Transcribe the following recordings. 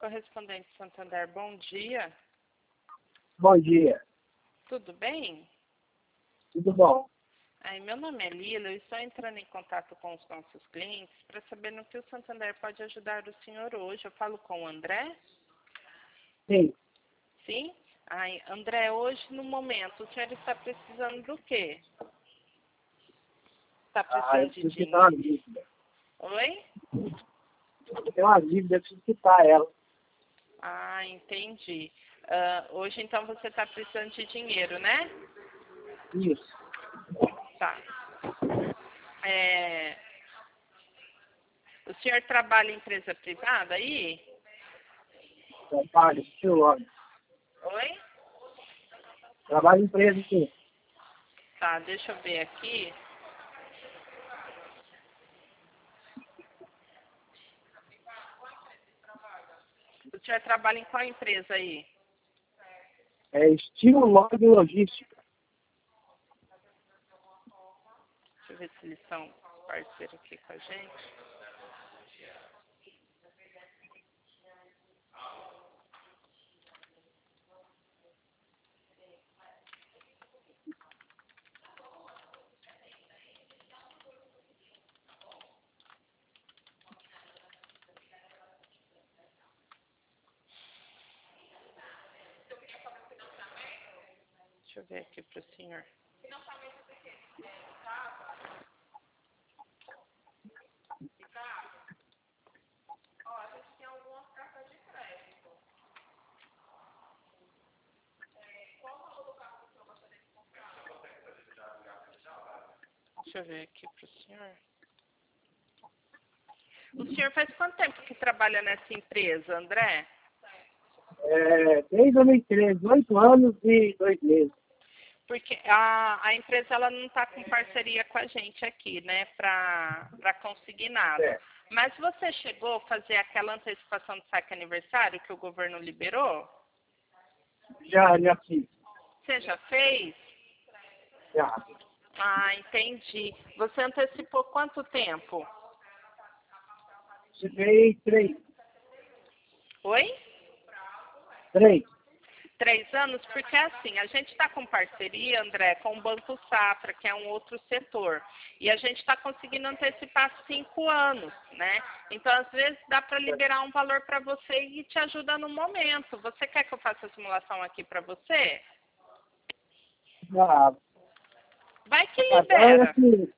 correspondente Santander, bom dia. Bom dia. Tudo bem? Tudo bom? Meu nome é Lila, eu estou entrando em contato com os nossos clientes para saber no que o Santander pode ajudar o senhor hoje. Eu falo com o André? Sim. Sim? André, hoje no momento, o senhor está precisando do quê? Está precisando de Eu preciso quitar dinheiro? uma dívida. Oi? Eu tenho uma dívida, eu preciso quitar ela. Entendi. Hoje, então, você está precisando de dinheiro, né? Isso. Tá. O senhor trabalha em empresa privada aí? Trabalho, logo. Oi? Trabalho em empresa, sim. Tá, deixa eu ver aqui. O senhor trabalha em qual empresa aí? É estilo log logística. Deixa eu ver se eles são parceiros aqui com a gente. Deixa eu ver aqui para o senhor. Deixa eu ver aqui para o senhor. O senhor faz quanto tempo que trabalha nessa empresa, André? Desde 2013, 8 anos e 2 meses. Porque a empresa ela não está com parceria com a gente aqui, né, para conseguir nada. É. Mas você chegou a fazer aquela antecipação do saque aniversário que o governo liberou? Já fiz. Você já fez? Já. Entendi. Você antecipou quanto tempo? Tirei 3. Oi? 3. 3 anos? Porque assim, a gente está com parceria, André, com o Banco Safra, que é um outro setor. E a gente está conseguindo antecipar 5 anos, né? Então, às vezes, dá para liberar um valor para você e te ajuda no momento. Você quer que eu faça a simulação aqui para você? Vai que libera.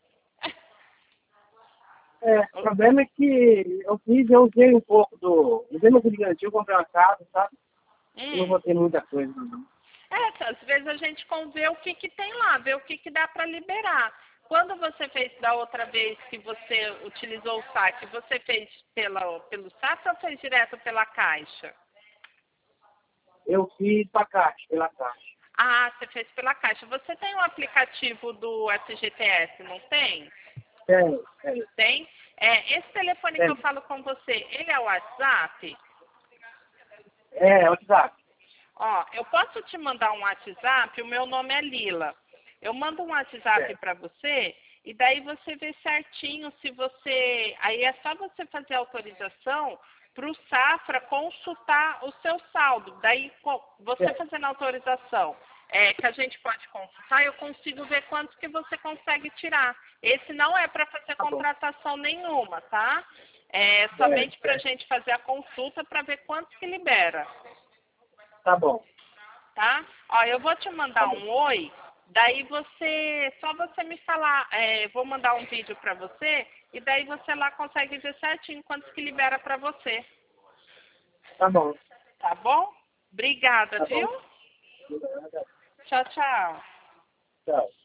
O problema é que eu usei um pouco usei meu brigantinho, comprei uma casa, sabe? Não vou ter muita coisa. Às vezes a gente vê o que tem lá, vê o que dá para liberar. Quando você fez da outra vez que você utilizou o saque, você fez pelo Safra ou fez direto pela Caixa? Eu fiz pela Caixa. Você fez pela Caixa. Você tem um aplicativo do FGTS, não tem? Tem. Tem? Esse telefone que eu falo com você, ele é o WhatsApp? É o WhatsApp. Eu posso te mandar um WhatsApp, o meu nome é Lila. Eu mando um WhatsApp para você e daí você vê certinho se você... Aí é só você fazer a autorização para o Safra consultar o seu saldo. Daí você fazendo a autorização que a gente pode consultar, eu consigo ver quanto que você consegue tirar. Esse não é para fazer contratação nenhuma, tá? É somente para a gente fazer a consulta para ver quanto que libera. Tá bom. Tá? Eu vou te mandar um oi, daí só você me falar, vou mandar um vídeo para você, e daí você lá consegue ver certinho quanto que libera para você. Tá bom. Tá bom? Obrigada, Tá viu? bom. Tchau, tchau. Tchau.